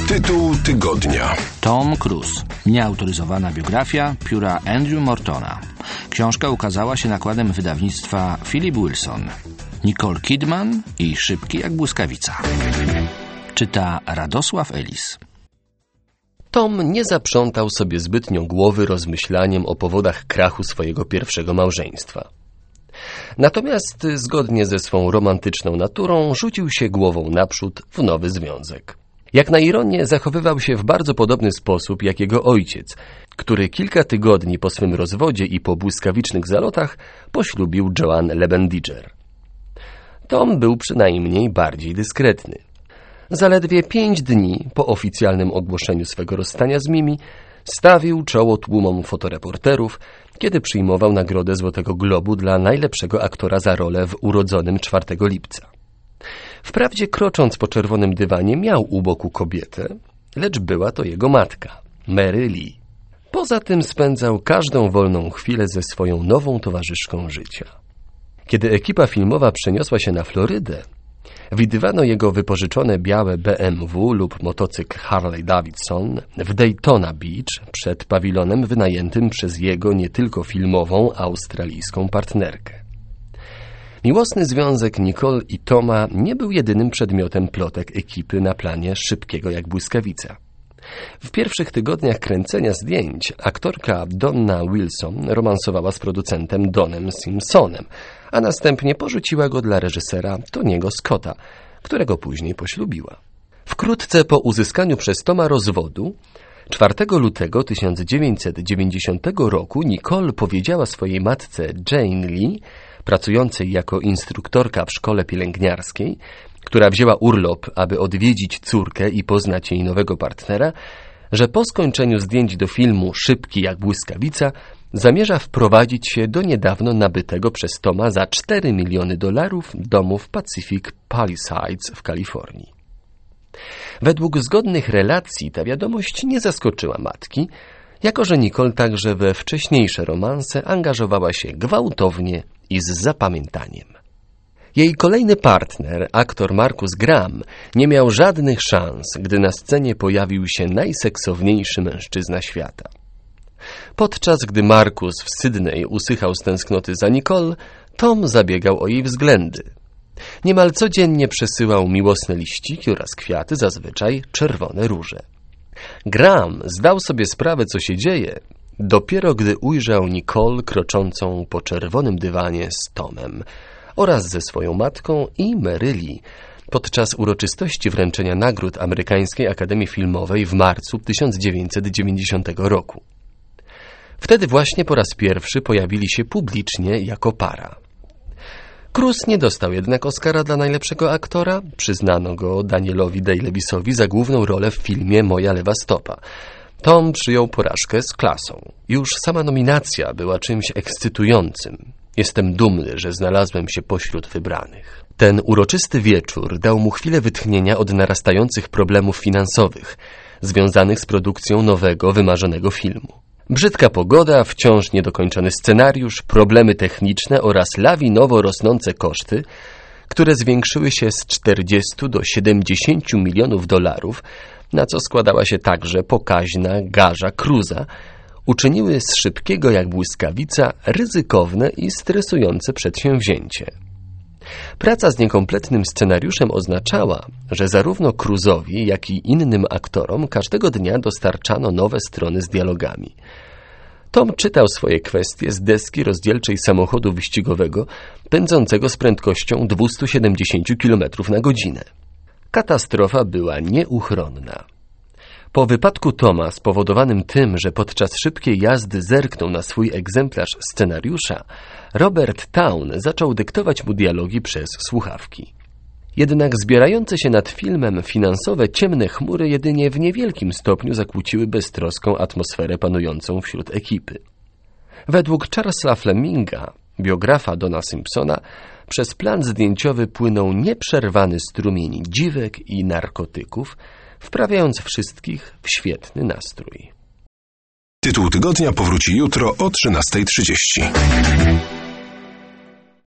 Tytuł tygodnia. Tom Cruise. Nieautoryzowana biografia pióra Andrew Mortona. Książka ukazała się nakładem wydawnictwa Philip Wilson. Nicole Kidman i Szybki jak błyskawica. Czyta Radosław Elis. Tom nie zaprzątał sobie zbytnio głowy rozmyślaniem o powodach krachu swojego pierwszego małżeństwa. Natomiast zgodnie ze swą romantyczną naturą rzucił się głową naprzód w nowy związek. Jak na ironię zachowywał się w bardzo podobny sposób jak jego ojciec, który kilka tygodni po swym rozwodzie i po błyskawicznych zalotach poślubił Joanne Lebendiger. Tom był przynajmniej bardziej dyskretny. Zaledwie 5 dni po oficjalnym ogłoszeniu swego rozstania z Mimi stawił czoło tłumom fotoreporterów, kiedy przyjmował nagrodę Złotego Globu dla najlepszego aktora za rolę w Urodzonym 4 lipca. Wprawdzie krocząc po czerwonym dywanie miał u boku kobietę, lecz była to jego matka, Mary Lee. Poza tym spędzał każdą wolną chwilę ze swoją nową towarzyszką życia. Kiedy ekipa filmowa przeniosła się na Florydę, widywano jego wypożyczone białe BMW lub motocykl Harley Davidson w Daytona Beach przed pawilonem wynajętym przez jego nie tylko filmową australijską partnerkę. Miłosny związek Nicole i Toma nie był jedynym przedmiotem plotek ekipy na planie Szybkiego jak błyskawica. W pierwszych tygodniach kręcenia zdjęć aktorka Donna Wilson romansowała z producentem Donem Simpsonem, a następnie porzuciła go dla reżysera Tony'ego Scotta, którego później poślubiła. Wkrótce po uzyskaniu przez Toma rozwodu, 4 lutego 1990 roku Nicole powiedziała swojej matce Jane Lee, pracującej jako instruktorka w szkole pielęgniarskiej, która wzięła urlop, aby odwiedzić córkę i poznać jej nowego partnera, że po skończeniu zdjęć do filmu Szybki jak błyskawica zamierza wprowadzić się do niedawno nabytego przez Toma za $4 miliony domu w Pacific Palisades w Kalifornii. Według zgodnych relacji ta wiadomość nie zaskoczyła matki, jako że Nicole także we wcześniejsze romanse angażowała się gwałtownie i z zapamiętaniem. Jej kolejny partner, aktor Marcus Graham, nie miał żadnych szans, gdy na scenie pojawił się najseksowniejszy mężczyzna świata. Podczas gdy Marcus w Sydney usychał z tęsknoty za Nicole, Tom zabiegał o jej względy. Niemal codziennie przesyłał miłosne liściki oraz kwiaty, zazwyczaj czerwone róże. Graham zdał sobie sprawę, co się dzieje, dopiero gdy ujrzał Nicole kroczącą po czerwonym dywanie z Tomem oraz ze swoją matką i Mary Lee podczas uroczystości wręczenia nagród Amerykańskiej Akademii Filmowej w marcu 1990 roku. Wtedy właśnie po raz pierwszy pojawili się publicznie jako para. Cruise nie dostał jednak Oscara dla najlepszego aktora, przyznano go Danielowi Day-Levisowi za główną rolę w filmie Moja lewa stopa. Tom przyjął porażkę z klasą. Już sama nominacja była czymś ekscytującym. Jestem dumny, że znalazłem się pośród wybranych. Ten uroczysty wieczór dał mu chwilę wytchnienia od narastających problemów finansowych, związanych z produkcją nowego, wymarzonego filmu. Brzydka pogoda, wciąż niedokończony scenariusz, problemy techniczne oraz lawinowo rosnące koszty, które zwiększyły się z 40 do 70 milionów dolarów, na co składała się także pokaźna garza Cruise'a, uczyniły z Szybkiego jak błyskawica ryzykowne i stresujące przedsięwzięcie. Praca z niekompletnym scenariuszem oznaczała, że zarówno Cruise'owi, jak i innym aktorom każdego dnia dostarczano nowe strony z dialogami. Tom czytał swoje kwestie z deski rozdzielczej samochodu wyścigowego pędzącego z prędkością 270 km na godzinę. Katastrofa była nieuchronna. Po wypadku Toma spowodowanym tym, że podczas szybkiej jazdy zerknął na swój egzemplarz scenariusza, Robert Town zaczął dyktować mu dialogi przez słuchawki. Jednak zbierające się nad filmem finansowe ciemne chmury jedynie w niewielkim stopniu zakłóciły beztroską atmosferę panującą wśród ekipy. Według Charlesa Fleminga, biografa Dona Simpsona, przez plan zdjęciowy płynął nieprzerwany strumień dziwek i narkotyków, wprawiając wszystkich w świetny nastrój. Tytuł tygodnia powróci jutro o 13:30.